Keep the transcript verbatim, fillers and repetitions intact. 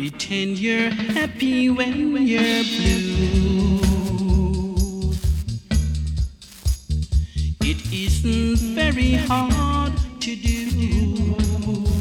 Pretend you're happy when you're blue. It isn't very hard to do.